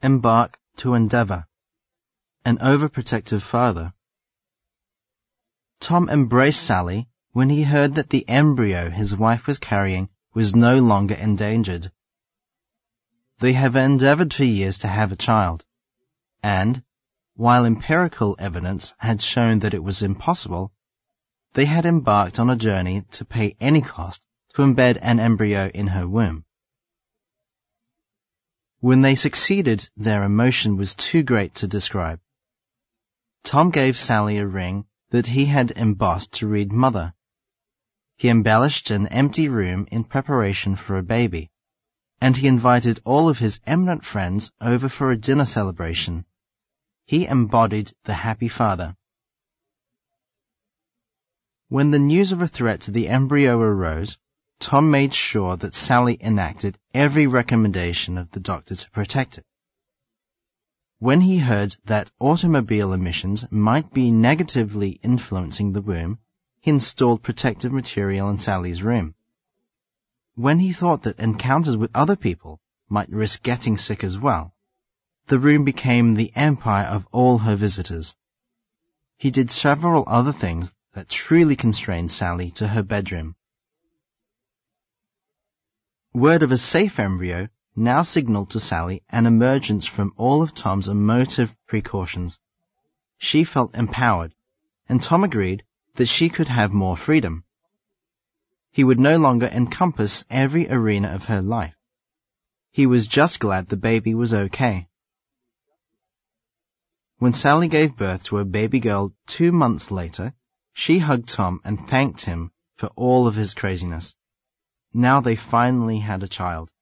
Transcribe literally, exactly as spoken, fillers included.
embark to endeavor. An overprotective father. Tom embraced Sally when he heard that the embryo his wife was carrying was no longer endangered. They have endeavored for years to have a child, and, while empirical evidence had shown that it was impossible, they had embarked on a journey to pay any cost to embed an embryo in her womb. When they succeeded, their emotion was too great to describe. Tom gave Sally a ring that he had embossed to read Mother. He embellished an empty room in preparation for a baby, and he invited all of his eminent friends over for a dinner celebration. He embodied the happy father. When the news of a threat to the embryo arose, Tom made sure that Sally enacted every recommendation of the doctor to protect it. When he heard that automobile emissions might be negatively influencing the womb, he installed protective material in Sally's room. When he thought that encounters with other people might risk getting sick as well, the room became the empire of all her visitors. He did several other things that truly constrained Sally to her bedroom. Word of a safe embryo now signaled to Sally an emergence from all of Tom's emotive precautions. She felt empowered, and Tom agreed that she could have more freedom. He would no longer encompass every arena of her life. He was just glad the baby was okay. When Sally gave birth to a baby girl two months later, she hugged Tom and thanked him for all of his craziness. Now they finally had a child.